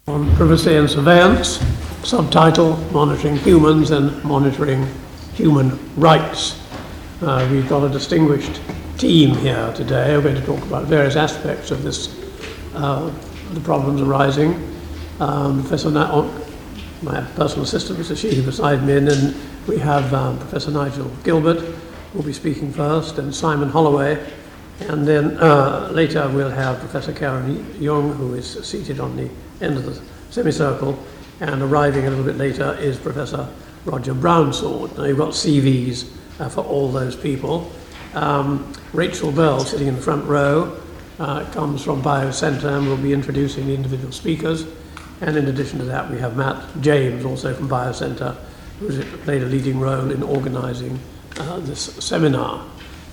On privacy and surveillance, subtitle Monitoring Humans and Monitoring Human Rights. We've got a distinguished team here today. We're going to talk about various aspects of this, the problems arising. Professor my personal assistant, Mr. Sheehy, beside me, and then we have Professor Nigel Gilbert, who will be speaking first, and Simon Holloway, and then later we'll have Professor Karen Young, who is seated on the end of the semicircle, and arriving a little bit later is Professor Roger Brownsword. Now you've got CVs for all those people. Rachel Bell, sitting in the front row, comes from BioCentre and will be introducing the individual speakers. And in addition to that, we have Matt James, also from BioCentre, who's played a leading role in organising this seminar.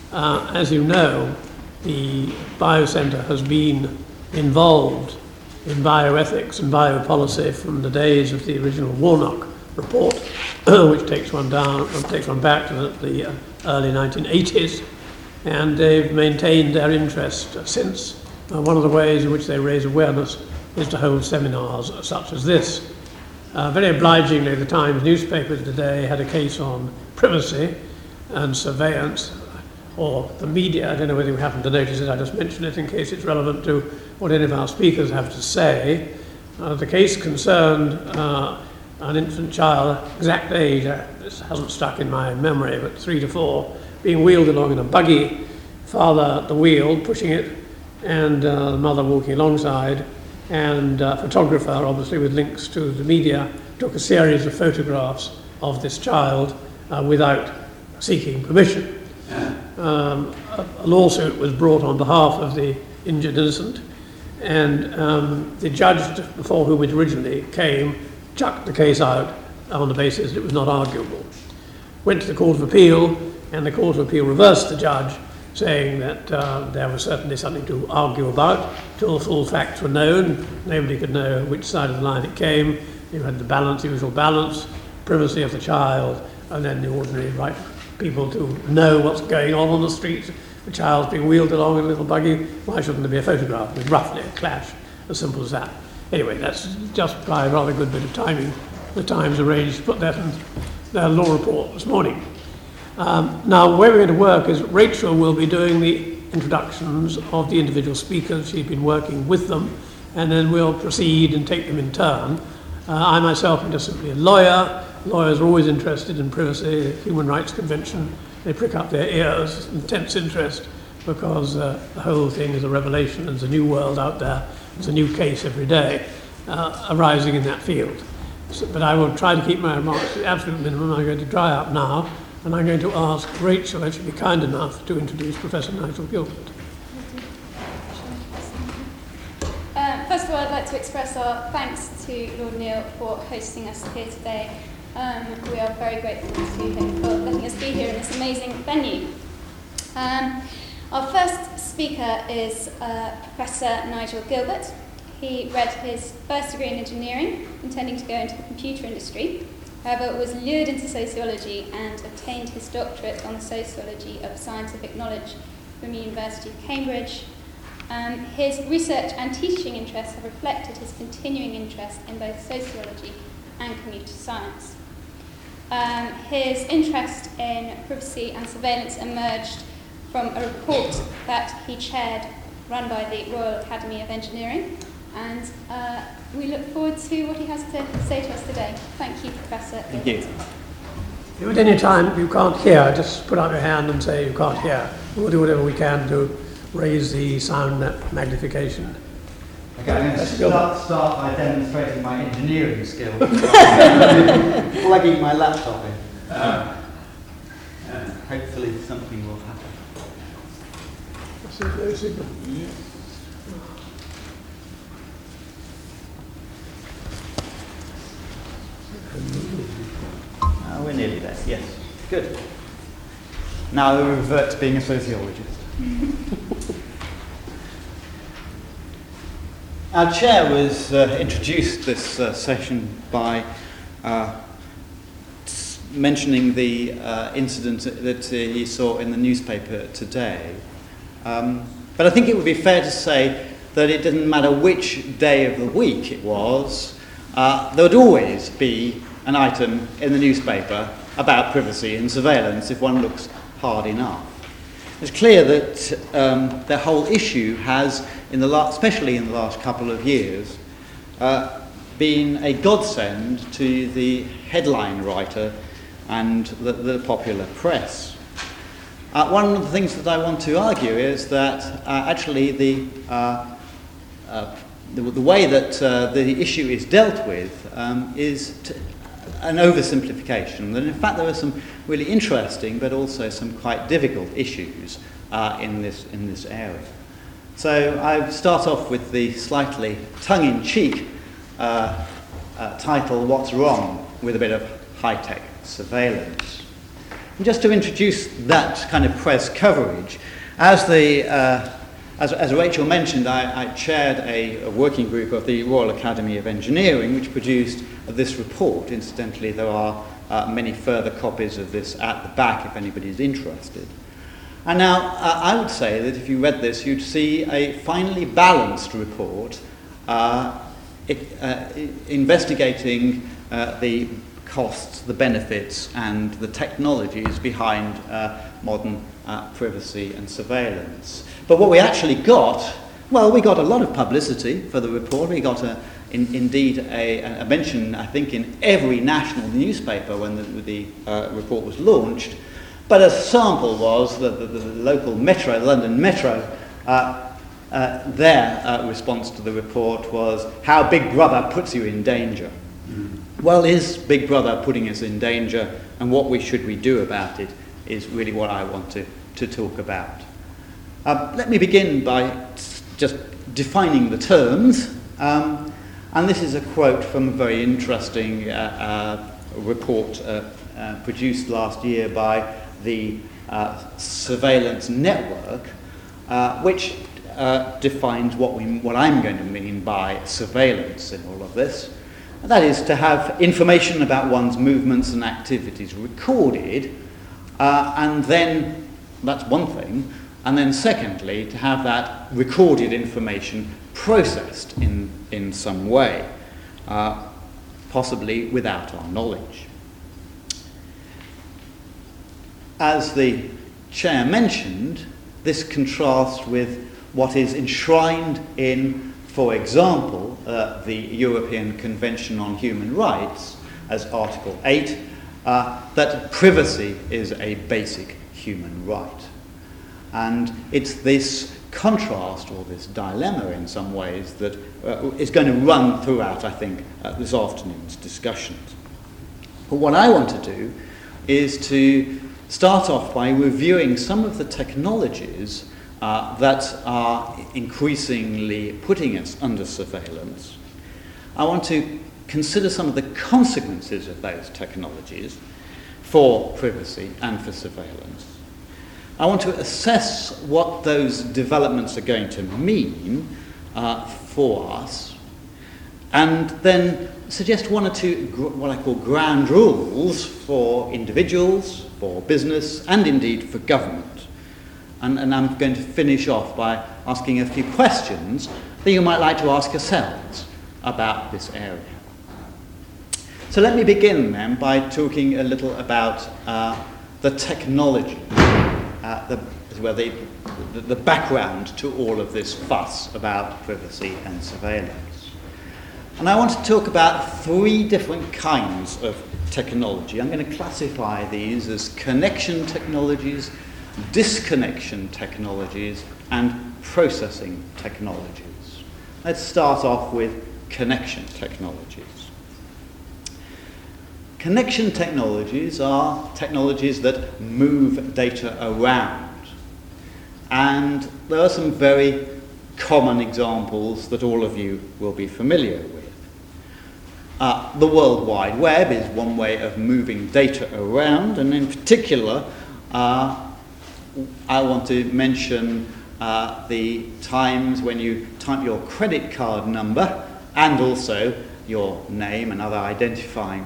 As you know, the BioCentre has been involved in bioethics and biopolicy from the days of the original Warnock report, which takes one back to the early 1980s, and they've maintained their interest since. One of the ways in which they raise awareness is to hold seminars such as this. Very obligingly, the Times newspaper today had a case on privacy and surveillance, or the media. I don't know whether you happen to notice it, I just mention it in case it's relevant to what any of our speakers have to say. The case concerned an infant child, exact age, this hasn't stuck in my memory, but 3 to 4, being wheeled along in a buggy, father at the wheel pushing it, and the mother walking alongside, and a photographer, obviously with links to the media, took a series of photographs of this child without seeking permission. A lawsuit was brought on behalf of the injured innocent, and the judge before whom it originally came chucked the case out on the basis that it was not arguable. Went to the Court of Appeal, and the Court of Appeal reversed the judge, saying that there was certainly something to argue about till the full facts were known. Nobody could know which side of the line it came. You had the balance, the usual balance, privacy of the child, and then the ordinary right people to know what's going on the streets. The child's being wheeled along in a little buggy. Why shouldn't there be a photograph? With roughly a clash, as simple as that. Anyway, that's just by a rather good bit of timing. The Times arranged to put that in their law report this morning. Now, the way we're going to work is Rachel will be doing the introductions of the individual speakers. She's been working with them, and then we'll proceed and take them in turn. I myself am just simply a lawyer. Lawyers are always interested in privacy. The Human Rights Convention, they prick up their ears, intense interest, because the whole thing is a revelation. There's a new world out there. There's a new case every day arising in that field. But I will try to keep my remarks to the absolute minimum. I'm going to dry up now, and I'm going to ask Rachel if she'd be kind enough to introduce Professor Nigel Gilbert. First of all, I'd like to express our thanks to Lord Neil for hosting us here today. We are very grateful to him for letting us be here in this amazing venue. Our first speaker is Professor Nigel Gilbert. He read his first degree in engineering, intending to go into the computer industry. However, was lured into sociology and obtained his doctorate on the sociology of scientific knowledge from the University of Cambridge. His research and teaching interests have reflected his continuing interest in both sociology and computer science. His interest in privacy and surveillance emerged from a report that he chaired, run by the Royal Academy of Engineering, and we look forward to what he has to say to us today. Thank you, Professor. Thank you. If at any time you can't hear, just put out your hand and say you can't hear. We'll do whatever we can to raise the sound magnification. Okay, I'm going to start by demonstrating my engineering skills. Plugging my laptop in. Hopefully something will happen. We're nearly there, yes. Good. Now we revert to being a sociologist. Our chair was introduced this session by mentioning the incident that he saw in the newspaper today. But I think it would be fair to say that it didn't matter which day of the week it was, there would always be an item in the newspaper about privacy and surveillance if one looks hard enough. It's clear that the whole issue has, especially in the last couple of years, been a godsend to the headline writer and the popular press. One of the things that I want to argue is that actually the way that the issue is dealt with is an oversimplification. And in fact, there are some really interesting, but also some quite difficult issues in this area. So I start off with the slightly tongue-in-cheek title, "What's Wrong with a Bit of High-Tech Surveillance?" And just to introduce that kind of press coverage, as Rachel mentioned, I chaired a working group of the Royal Academy of Engineering, which produced this report. Incidentally, there are many further copies of this at the back if anybody is interested. And now, I would say that if you read this, you'd see a finely balanced report investigating the costs, the benefits, and the technologies behind modern privacy and surveillance. But what we actually got, well, we got a lot of publicity for the report. We got indeed a mention, I think, in every national newspaper when the report was launched. But a sample was the local Metro, London Metro, their response to the report was how Big Brother puts you in danger. Well, is Big Brother putting us in danger, and what should we do about it is really what I want to talk about. Let me begin by just defining the terms. And this is a quote from a very interesting report produced last year by the Surveillance Network, which defines what I'm going to mean by surveillance in all of this. And that is to have information about one's movements and activities recorded, and then, that's one thing, and then secondly, to have that recorded information processed in some way, possibly without our knowledge. As the chair mentioned, this contrasts with what is enshrined in, for example, the European Convention on Human Rights as Article 8, that privacy is a basic human right. And it's this contrast, or this dilemma in some ways, that is going to run throughout, I think, this afternoon's discussions. But what I want to do is to start off by reviewing some of the technologies that are increasingly putting us under surveillance. I want to consider some of the consequences of those technologies for privacy and for surveillance. I want to assess what those developments are going to mean for us, and then suggest one or two what I call ground rules for individuals, for business, and indeed for government. And I'm going to finish off by asking a few questions that you might like to ask yourselves about this area. So let me begin then by talking a little about the technology, the background to all of this fuss about privacy and surveillance. And I want to talk about three different kinds of technology. I'm going to classify these as connection technologies, disconnection technologies, and processing technologies. Let's start off with connection technologies. Connection technologies are technologies that move data around. And there are some very common examples that all of you will be familiar with. The World Wide Web is one way of moving data around, and in particular, I want to mention the times when you type your credit card number and also your name and other identification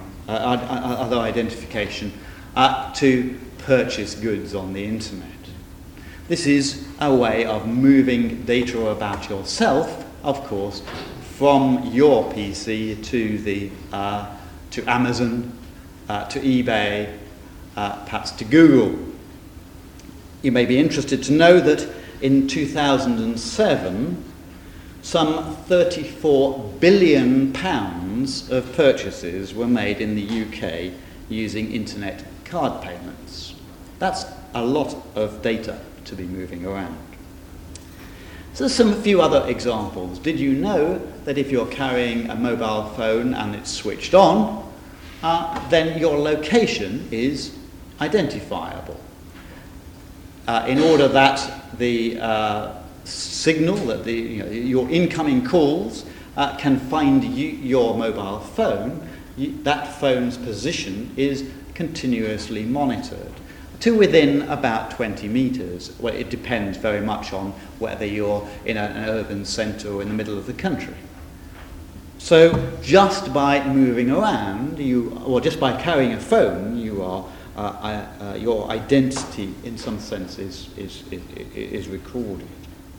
to purchase goods on the internet. This is a way of moving data about yourself, of course, from your PC to Amazon, to eBay, perhaps to Google. You may be interested to know that in 2007, some £34 billion of purchases were made in the UK using internet card payments. That's a lot of data to be moving around. So a few other examples. Did you know that if you're carrying a mobile phone and it's switched on, then your location is identifiable? In order that the signal, that your incoming calls can find your mobile phone, that phone's position is continuously monitored to within about 20 metres. Well, it depends very much on whether you're in an urban centre or in the middle of the country. So just by moving around, or just by carrying a phone, your identity, in some sense, is recorded.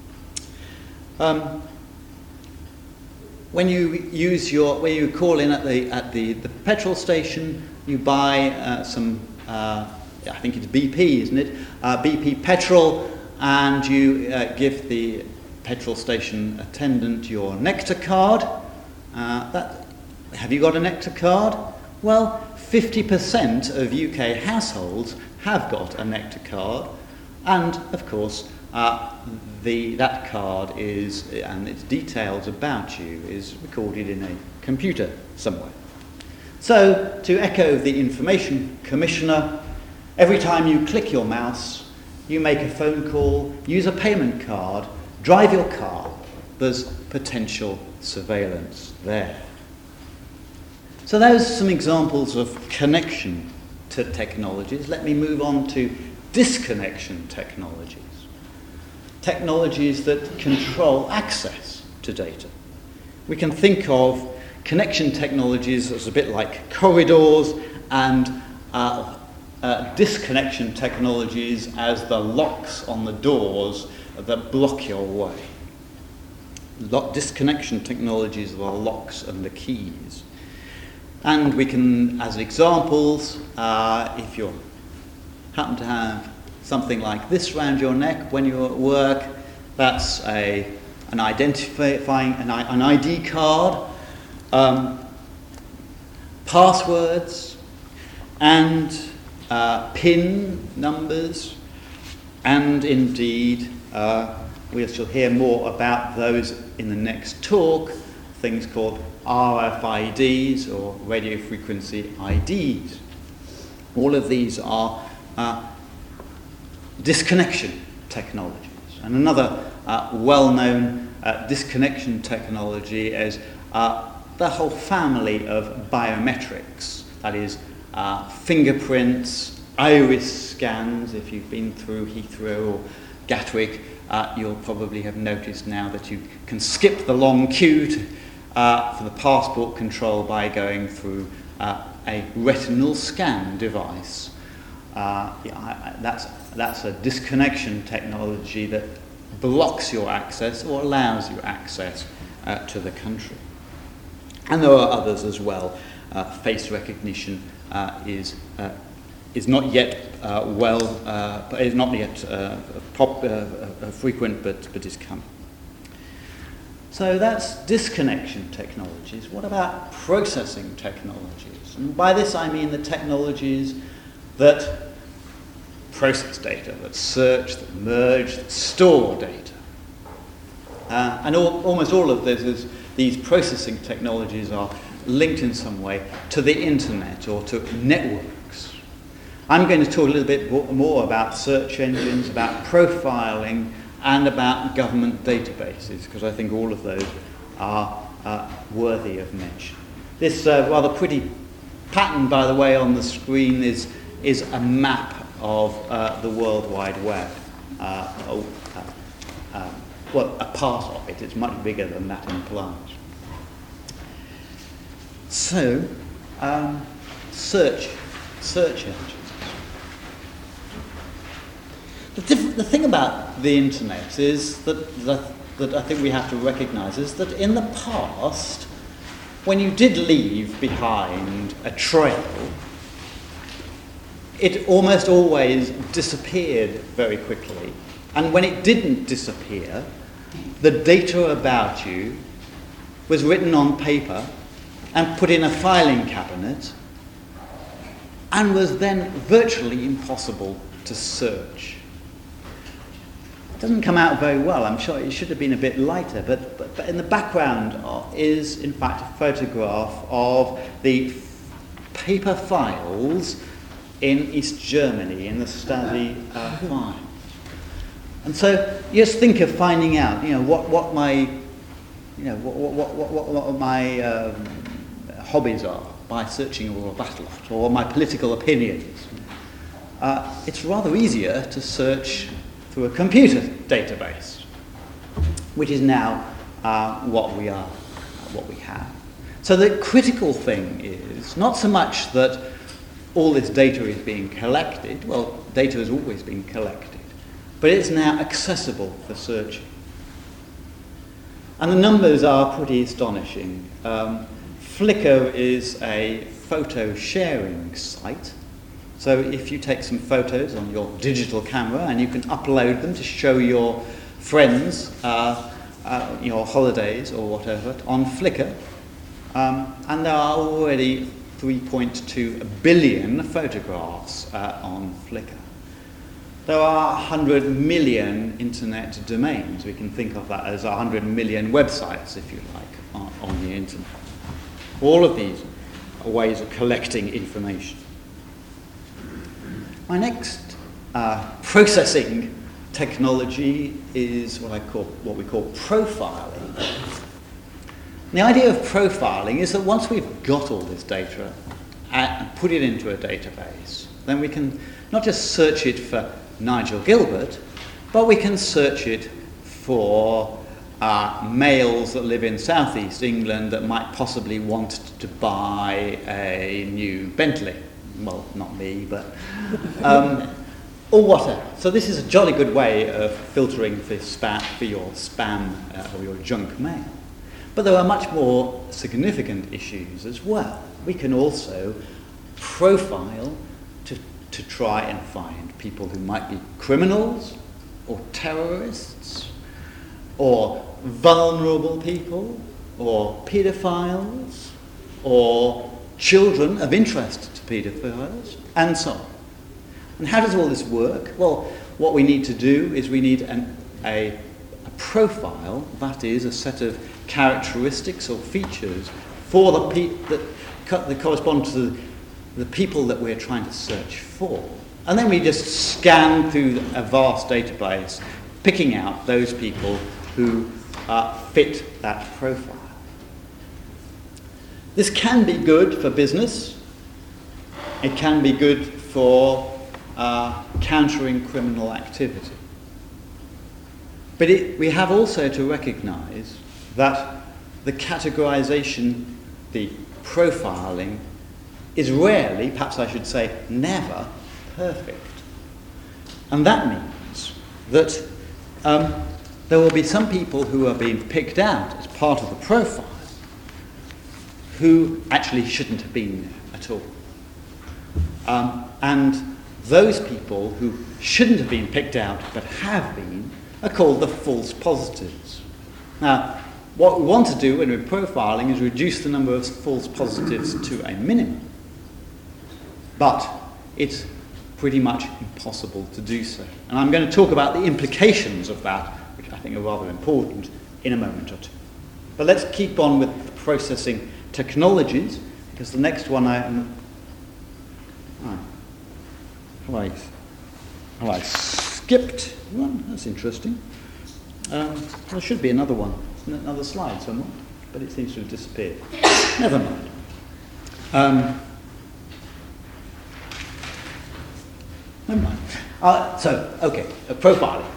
When you call in at the petrol station, you buy some. I think it's BP, isn't it? BP petrol, and you give the petrol station attendant your Nectar card. Have you got a Nectar card? Well, 50% of UK households have got a Nectar card, and of course, that card and its details about you is recorded in a computer somewhere. So, to echo the Information Commissioner, every time you click your mouse, you make a phone call, use a payment card, drive your car, there's potential surveillance there. So those are some examples of connection to technologies. Let me move on to disconnection technologies. Technologies that control access to data. We can think of connection technologies as a bit like corridors, and disconnection technologies as the locks on the doors that block your way. Disconnection technologies are the locks and the keys. And we can, as examples, if you happen to have something like this around your neck when you're at work, that's an identifying, an ID card, passwords, and PIN numbers, and indeed we shall hear more about those in the next talk, things called RFIDs, or radio frequency IDs. All of these are disconnection technologies. And another well-known disconnection technology is the whole family of biometrics, that is fingerprints, iris scans. If you've been through Heathrow or Gatwick, you'll probably have noticed now that you can skip the long queue for the passport control by going through a retinal scan device. That's a disconnection technology that blocks your access or allows you access to the country. And there are others as well. Face recognition is not yet is not yet frequent, but is coming. So that's disconnection technologies. What about processing technologies? And by this I mean the technologies that process data, that search, that merge, that store data. And almost all of these processing technologies are linked in some way to the internet or to networks. I'm going to talk a little bit more about search engines, about profiling, and about government databases, because I think all of those are worthy of mention. This rather pretty pattern, by the way, on the screen is a map of the World Wide Web. Well, a part of it. It's much bigger than that implies. So, search engines. The thing about the internet is that I think we have to recognise is that in the past, when you did leave behind a trail, it almost always disappeared very quickly. And when it didn't disappear, the data about you was written on paper and put in a filing cabinet and was then virtually impossible to search. It doesn't come out very well. I'm sure it should have been a bit lighter, but in the background is, in fact, a photograph of the paper files in East Germany, in the Stasi file. And so, just think of finding out, what my hobbies are by searching all of that lot, or my political opinions. It's rather easier to search through a computer database, which is now what we have. So the critical thing is not so much that all this data is being collected. Well, data has always been collected, but it's now accessible for searching. And the numbers are pretty astonishing. Flickr is a photo sharing site. So if you take some photos on your digital camera and you can upload them to show your friends your holidays or whatever on Flickr, and there are already 3.2 billion photographs on Flickr. There are 100 million internet domains. We can think of that as 100 million websites, if you like, on the internet. All of these are ways of collecting information. My next processing technology is what we call profiling. The idea of profiling is that once we've got all this data and put it into a database, then we can not just search it for Nigel Gilbert, but we can search it for males that live in southeast England that might possibly want to buy a new Bentley. Well, not me, but or whatever. So this is a jolly good way of filtering for your spam or your junk mail. But there are much more significant issues as well. We can also profile to try and find people who might be criminals or terrorists or vulnerable people or paedophiles or children of interest to paedophiles, and so on. And how does all this work? Well, what we need to do is we need a profile, that is, a set of characteristics or features for the people that correspond to the people that we're trying to search for. And then we just scan through a vast database, picking out those people who fit that profile. This can be good for business. It can be good for countering criminal activity. But we have also to recognise that the categorisation, the profiling, is rarely, perhaps I should say never, perfect. And that means that there will be some people who are being picked out as part of the profile who actually shouldn't have been there at all. And those people who shouldn't have been picked out but have been are called the false positives. Now, what we want to do when we're profiling is reduce the number of false positives to a minimum. But it's pretty much impossible to do so. And I'm going to talk about the implications of that, which I think are rather important, in a moment or two. But let's keep on with the processing technologies, because the next one have I skipped one? That's interesting. There should be another one, another slide somewhere, but it seems to have disappeared. Never mind. Never mind. Profiling.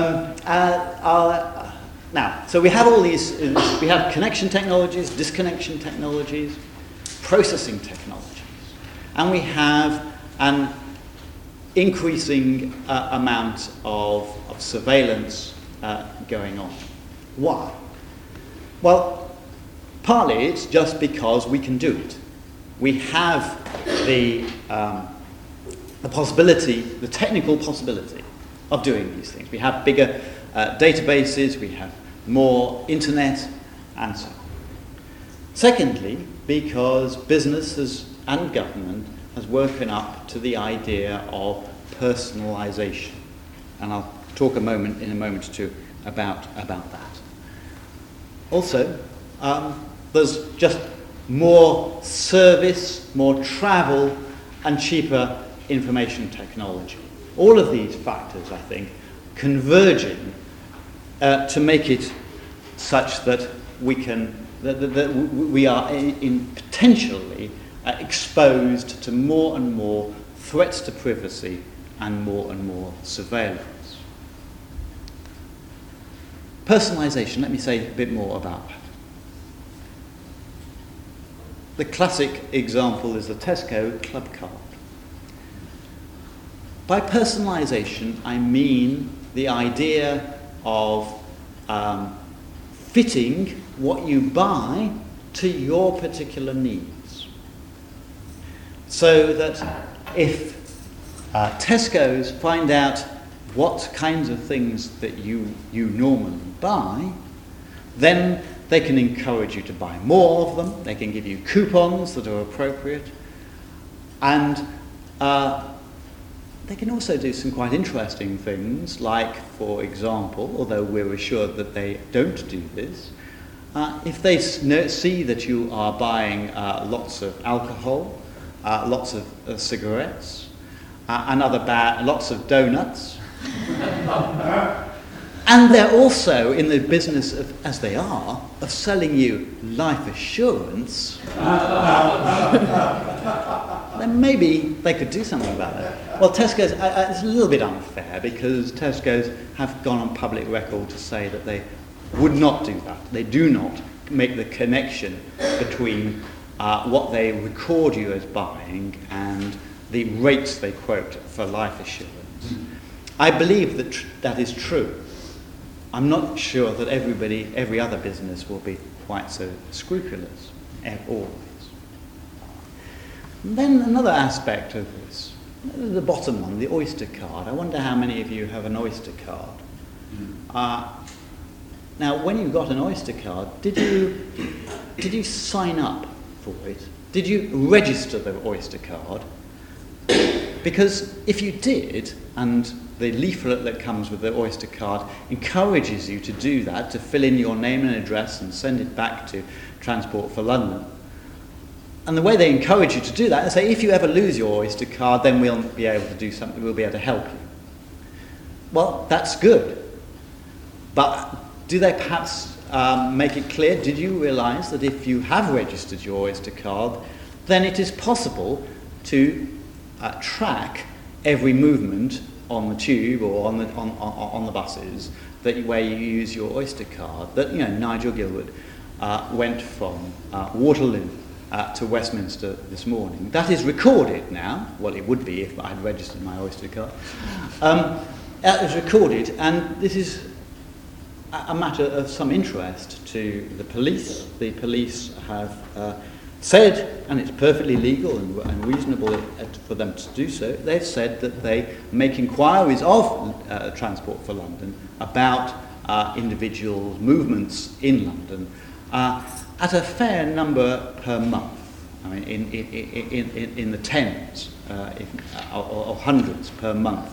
Now, so we have all these, we have connection technologies, disconnection technologies, processing technologies, and we have an increasing amount of surveillance going on. Why? Well, partly it's just because we can do it. We have the possibility, the technical possibility of doing these things. We have bigger databases, we have more internet, and so on. Secondly, because businesses and government has woken up to the idea of personalisation. And I'll talk in a moment or two about that. Also, there's just more service, more travel, and cheaper information technology. All of these factors, I think, converging to make it such that we can that we are potentially exposed to more and more threats to privacy and more surveillance. Personalisation, let me say a bit more about that. The classic example is the Tesco Club card. By personalisation, I mean the idea of fitting what you buy to your particular needs. So that if Tesco's find out what kinds of things that you normally buy, then they can encourage you to buy more of them, they can give you coupons that are appropriate, and they can also do some quite interesting things, like, for example, although we're assured that they don't do this, if they see that you are buying lots of alcohol, lots of cigarettes, and lots of donuts, and they're also in the business of, as they are, of selling you life assurance, then maybe they could do something about that. Well, Tesco's, it's a little bit unfair because Tesco's have gone on public record to say that they would not do that. They do not make the connection between what they record you as buying and the rates they quote for life assurance. I believe that that is true. I'm not sure that every other business will be quite so scrupulous, always. And then another aspect of this, the bottom one, the Oyster card. I wonder how many of you have an Oyster card. Now, when you got an Oyster card, did you sign up for it? Did you register the Oyster card? Because if you did, and the leaflet that comes with the Oyster card encourages you to do that, to fill in your name and address and send it back to Transport for London. And the way they encourage you to do that is say, if you ever lose your Oyster card, then we'll be able to do something, we'll be able to help you. Well, that's good. But do they perhaps make it clear, did you realise that if you have registered your Oyster card, then it is possible to track every movement on the tube or on the buses where you use your Oyster card? That, you know, Nigel Gilbert went from Waterloo to Westminster this morning. That is recorded now. Well, it would be if I had registered my Oyster card. That is recorded, and this is a matter of some interest to the police. The police have said, and it's perfectly legal and reasonable for them to do so, they've said that they make inquiries of Transport for London about individual movements in London at a fair number per month. I mean, in the tens or hundreds per month.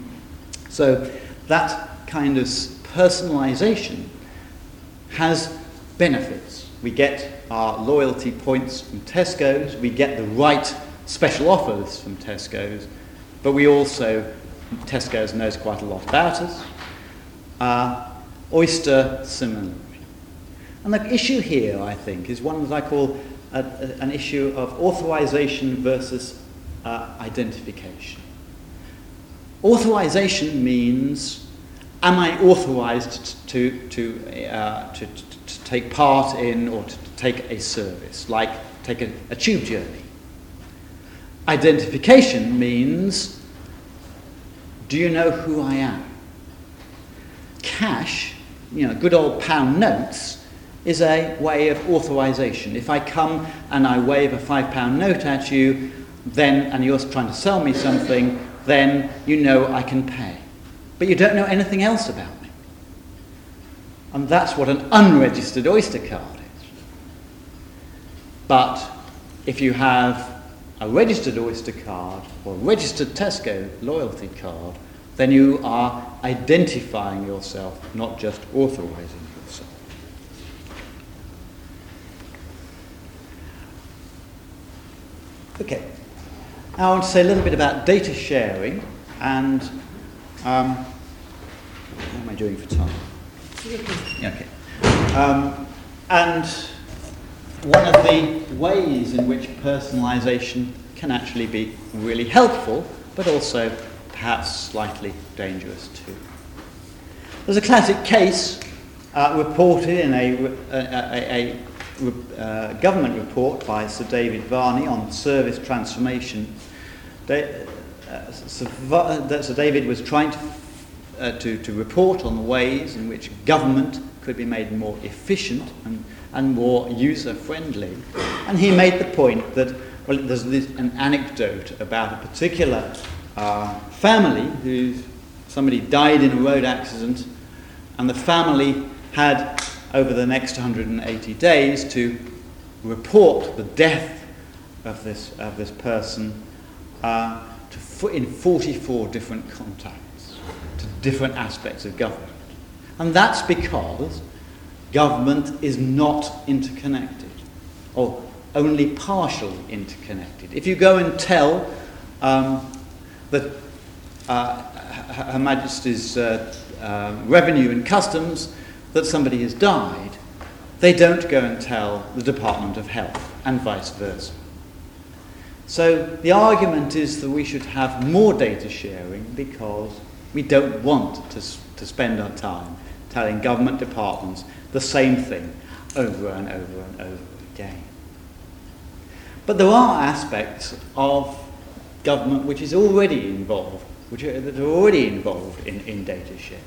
So that kind of personalisation has benefits. We get our loyalty points from Tesco's, we get the right special offers from Tesco's, but we also, Tesco's knows quite a lot about us. Oyster similarly. And the issue here, I think, is one that I call an issue of authorization versus identification. Authorization means, am I authorized to take part in or to take a service, like take a tube journey? Identification means, Do you know who I am? Cash, good old pound notes, is a way of authorization. If I come and I wave a £5 note at you, and you're trying to sell me something, then you know I can pay. But you don't know anything else about me. And that's what an unregistered Oyster card is. But if you have a registered Oyster card or a registered Tesco loyalty card, then you are identifying yourself, not just authorizing yourself. Okay. Now I want to say a little bit about data sharing and what am I doing for time? Okay. And one of the ways in which personalisation can actually be really helpful, but also perhaps slightly dangerous too. There's a classic case reported in a government report by Sir David Varney on service transformation. Sir David was trying to report on the ways in which government could be made more efficient and more user-friendly. And he made the point that, there's an anecdote about a particular family somebody died in a road accident, and the family had, over the next 180 days, to report the death of this person in 44 different contacts to different aspects of government. And that's because government is not interconnected, or only partially interconnected. If you go and tell that Her Majesty's Revenue and Customs that somebody has died, they don't go and tell the Department of Health, and vice versa. So the argument is that we should have more data sharing because we don't want to spend our time telling government departments the same thing over and over and over again. But there are aspects of government which are already involved in data sharing.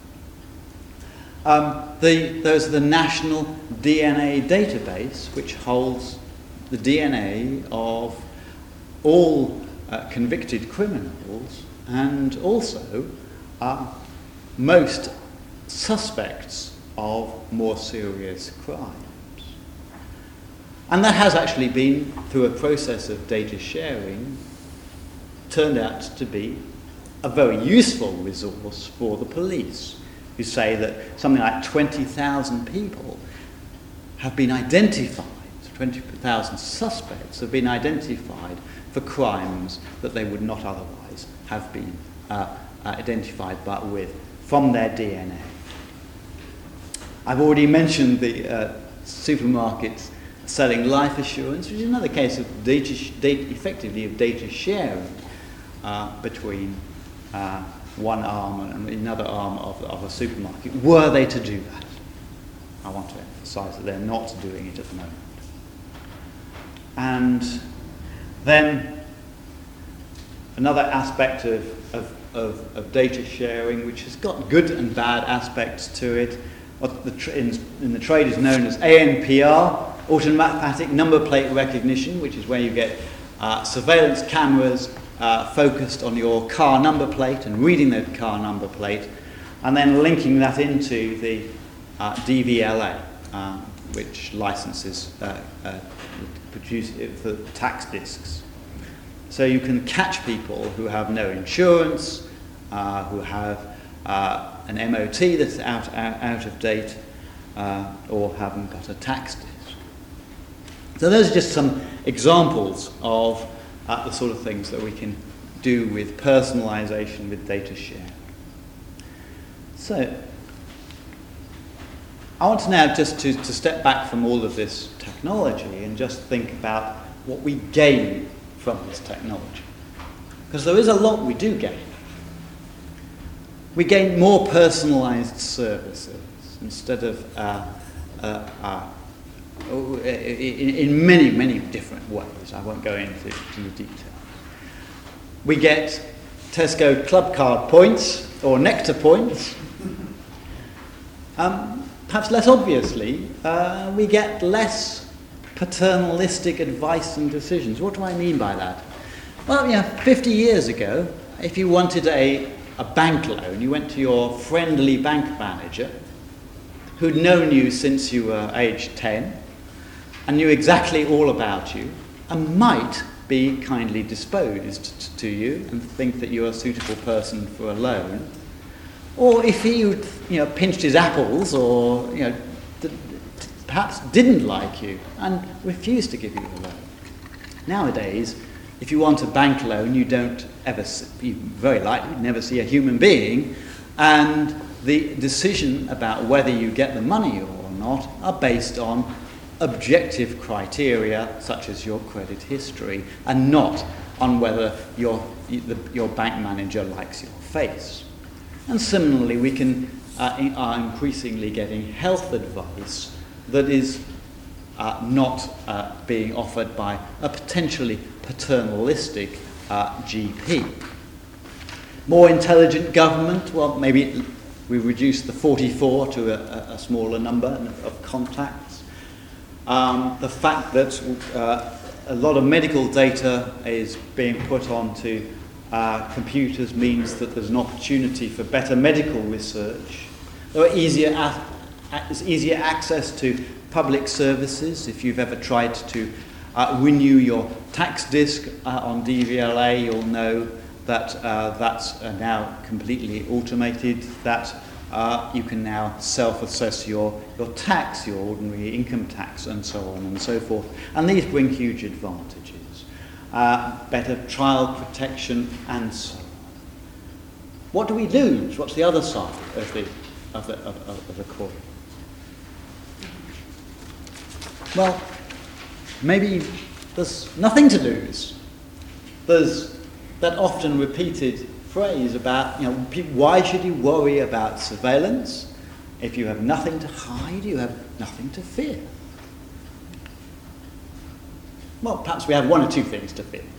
There's the National DNA Database, which holds the DNA of all convicted criminals and also most suspects of more serious crimes. And that has actually been, through a process of data sharing, turned out to be a very useful resource for the police, who say that something like 20,000 people have been identified, 20,000 suspects have been identified for crimes that they would not otherwise have been identified but with from their DNA. I've already mentioned the supermarkets selling life assurance, which is another case of effectively of data sharing between one arm and another arm of a supermarket, were they to do that. I want to emphasise that they're not doing it at the moment. And then another aspect of data sharing, which has got good and bad aspects to it, what in the trade is known as ANPR, automatic number plate recognition, which is where you get surveillance cameras focused on your car number plate and reading that car number plate, and then linking that into the DVLA, which licenses produce for tax discs. So you can catch people who have no insurance, who have an MOT that's out of date, or haven't got a tax disc. So those are just some examples of the sort of things that we can do with personalisation, with data sharing. So I want to now just to step back from all of this technology and just think about what we gain from this technology. Because there is a lot we do gain. We gain more personalised services instead of in many, many different ways. I won't go into the detail. We get Tesco club card points or nectar points. Perhaps less obviously, we get less paternalistic advice and decisions. What do I mean by that? Well, 50 years ago, if you wanted a bank loan, you went to your friendly bank manager who'd known you since you were aged 10 and knew exactly all about you and might be kindly disposed to you and think that you're a suitable person for a loan. Or if he pinched his apples or perhaps didn't like you and refused to give you the loan. Nowadays, if you want a bank loan, you don't ever you very likely never see a human being, and the decision about whether you get the money or not are based on objective criteria such as your credit history and not on whether your bank manager likes your face. And similarly, we are increasingly getting health advice that is not being offered by a potentially paternalistic GP. More intelligent government, well, maybe we reduce the 44 to a smaller number of contacts. The fact that a lot of medical data is being put onto computers means that there's an opportunity for better medical research. There are easier access to public services. If you've ever tried to renew your tax disc on DVLA, you'll know that that's now completely automated, that you can now self-assess your tax, your ordinary income tax, and so on and so forth. And these bring huge advantages. Better child protection, and so on. What do we lose? What's the other side of the coin? Well, maybe there's nothing to lose. There's that often repeated phrase about, why should you worry about surveillance? If you have nothing to hide, you have nothing to fear. Well, perhaps we have one or two things to fear.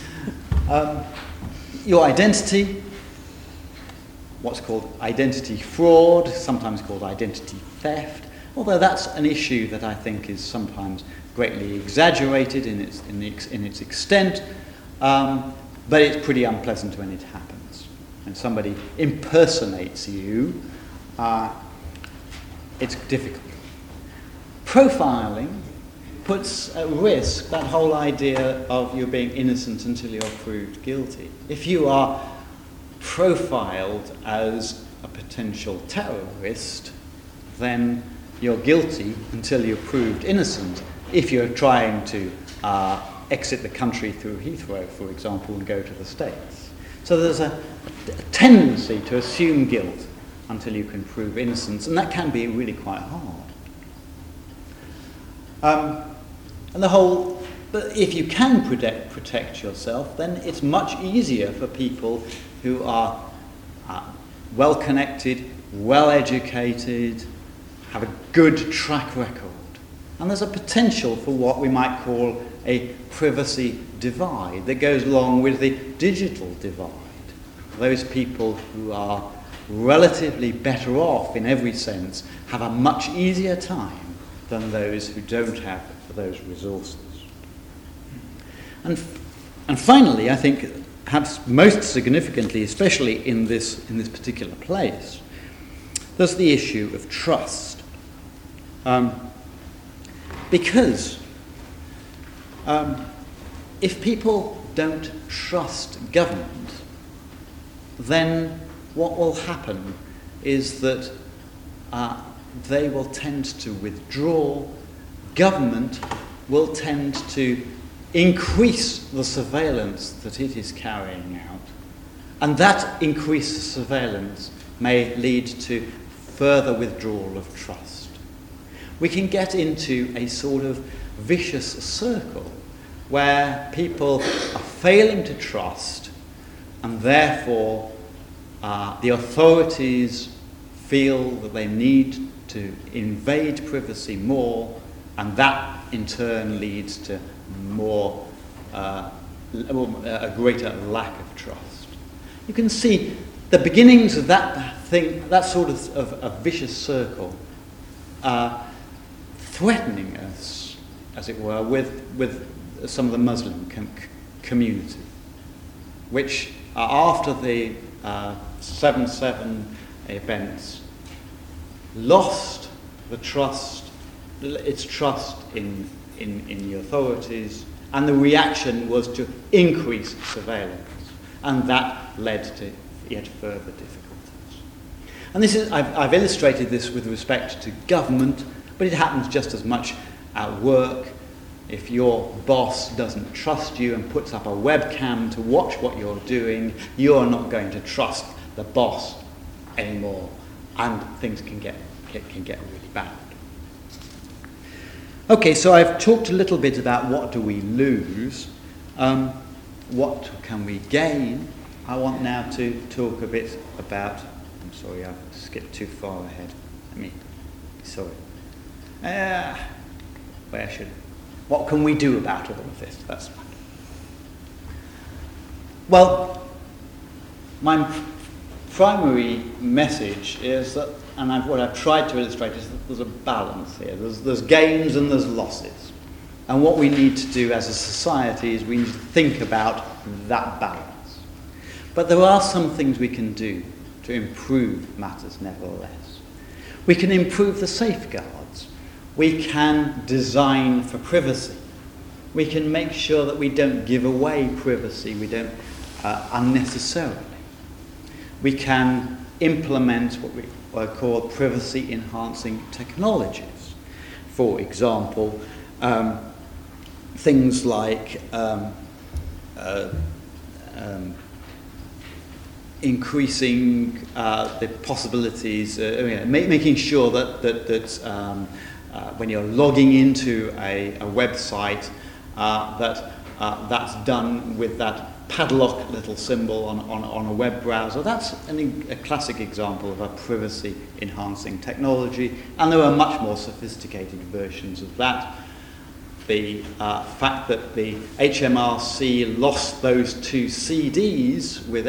Your identity, what's called identity fraud, sometimes called identity theft, although that's an issue that I think is sometimes greatly exaggerated in its extent, but it's pretty unpleasant when it happens. When somebody impersonates you, it's difficult. Profiling puts at risk that whole idea of you being innocent until you're proved guilty. If you are profiled as a potential terrorist, then you're guilty until you're proved innocent. If you're trying to exit the country through Heathrow, for example, and go to the States. So there's a tendency to assume guilt until you can prove innocence, and that can be really quite hard. But if you can protect yourself, then it's much easier for people who are well-connected, well-educated, have a good track record. And there's a potential for what we might call a privacy divide that goes along with the digital divide. Those people who are relatively better off in every sense have a much easier time than those who don't have those resources. And finally, I think perhaps most significantly, especially in this particular place, there's the issue of trust. Because if people don't trust government, then what will happen is that they will tend to withdraw. Government will tend to increase the surveillance that it is carrying out, and that increased surveillance may lead to further withdrawal of trust. We can get into a sort of vicious circle where people are failing to trust, and therefore the authorities feel that they need to invade privacy more, and that in turn leads to a greater lack of trust. you can see the beginnings of that thing, that sort of a vicious circle, threatening us, as it were, with some of the Muslim community, which after the 7/7 events lost its trust in the authorities, and the reaction was to increase surveillance, and that led to yet further difficulties. And I've illustrated this with respect to government, but it happens just as much at work. If your boss doesn't trust you and puts up a webcam to watch what you're doing, you're not going to trust the boss anymore, and things can get really bad. Okay, so I've talked a little bit about what do we lose, what can we gain. I want now to talk a bit about, I'm sorry, I've skipped too far ahead. What can we do about all of this? That's right. Well, my primary message is that, and what I've tried to illustrate is that there's a balance here. There's gains and there's losses. And what we need to do as a society is we need to think about that balance. But there are some things we can do to improve matters nevertheless. We can improve the safeguards. We can design for privacy. We can make sure that we don't give away privacy, we don't unnecessarily. We can implement what we call privacy-enhancing technologies. For example, things like increasing the possibilities, making sure that when you're logging into a website, that's done with that padlock little symbol on a web browser. That's a classic example of a privacy-enhancing technology, and there are much more sophisticated versions of that. The fact that the HMRC lost those 2 CDs with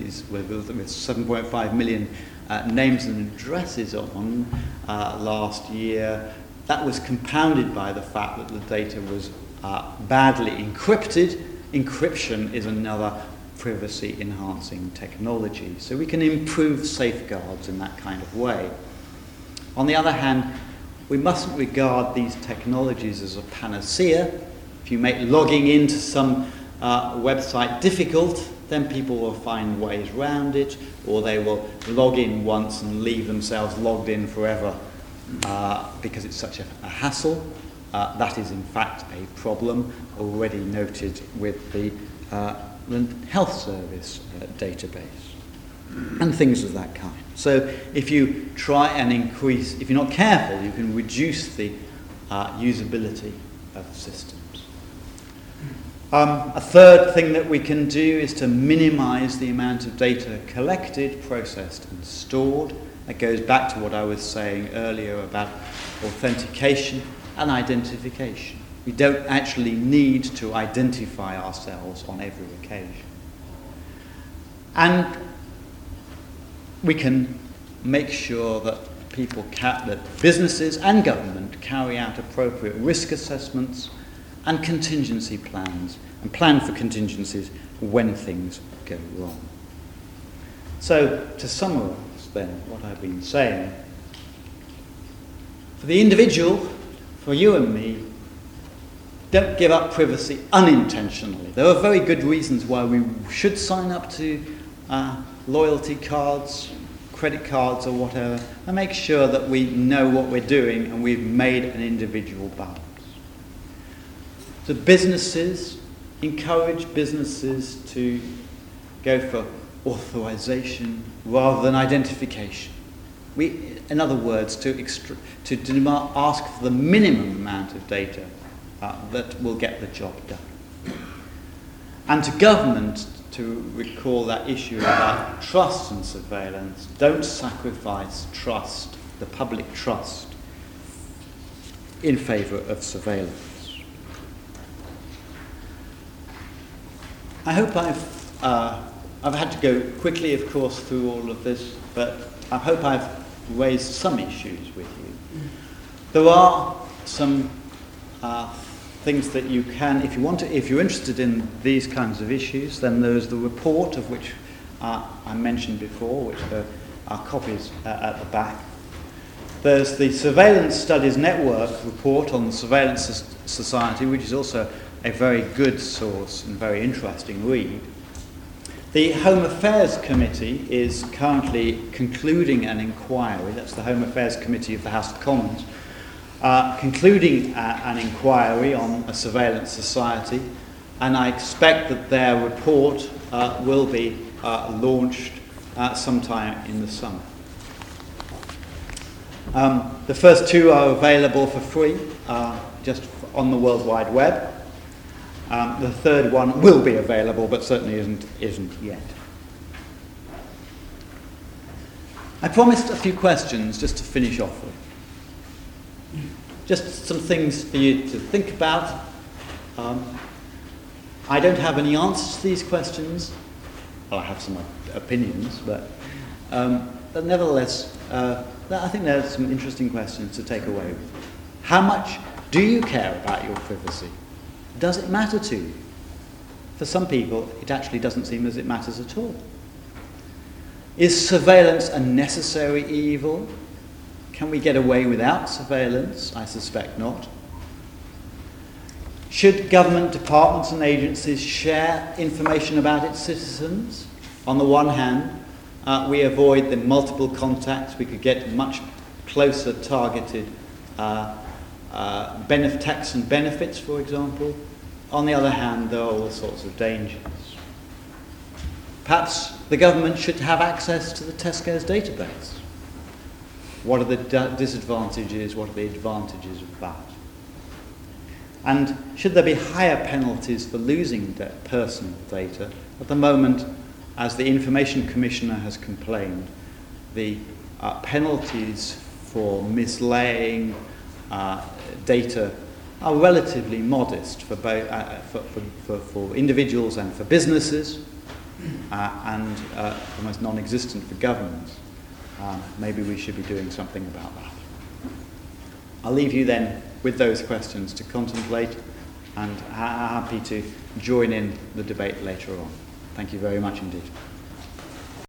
7.5 million names and addresses on last year, that was compounded by the fact that the data was badly encrypted. Encryption is another privacy-enhancing technology. So we can improve safeguards in that kind of way. On the other hand, we mustn't regard these technologies as a panacea. If you make logging into some website difficult, then people will find ways around it, or they will log in once and leave themselves logged in forever because it's such a hassle. That is in fact a problem already noted with the health service database and things of that kind. So if you try and increase, if you're not careful, you can reduce the usability of systems. A third thing that we can do is to minimize the amount of data collected, processed and stored. That goes back to what I was saying earlier about authentication and identification. We don't actually need to identify ourselves on every occasion. And we can make sure that that businesses and government carry out appropriate risk assessments and contingency plans, and plan for contingencies when things go wrong. So, to summarise then what I've been saying, for the individual, for you and me, don't give up privacy unintentionally. There are very good reasons why we should sign up to loyalty cards, credit cards or whatever, and make sure that we know what we're doing and we've made an individual balance. So businesses, encourage businesses to go for authorization rather than identification. In other words, to ask for the minimum amount of data that will get the job done. And to government, to recall that issue about trust and surveillance, don't sacrifice trust, the public trust, in favour of surveillance. I hope I've I've had to go quickly, of course, through all of this, but I hope I've raised some issues with you. There are some things that you can, if you're interested in these kinds of issues, then there's the report of which I mentioned before, which there are copies at the back. There's the Surveillance Studies Network report on the Surveillance Society, which is also a very good source and very interesting read. The Home Affairs Committee is currently concluding an inquiry, that's the Home Affairs Committee of the House of Commons, concluding an inquiry on a surveillance society, and I expect that their report will be launched sometime in the summer. The first two are available for free, just on the World Wide Web. The third one will be available, but certainly isn't yet. I promised a few questions just to finish off with. Just some things for you to think about. I don't have any answers to these questions. Well, I have some opinions, but nevertheless, I think there are some interesting questions to take away with. How much do you care about your privacy? Does it matter to you? For some people, it actually doesn't seem as it matters at all. Is surveillance a necessary evil? Can we get away without surveillance? I suspect not. Should government departments and agencies share information about its citizens? On the one hand, we avoid the multiple contacts. We could get much closer targeted tax and benefits, for example. On the other hand, there are all sorts of dangers. Perhaps the government should have access to the Tesco's database. What are the disadvantages? What are the advantages of that? And should there be higher penalties for losing personal data? At the moment, as the Information Commissioner has complained, the penalties for mislaying data are relatively modest for both for individuals and for businesses, and almost non-existent for governments. Maybe we should be doing something about that. I'll leave you then with those questions to contemplate, and happy to join in the debate later on. Thank you very much indeed.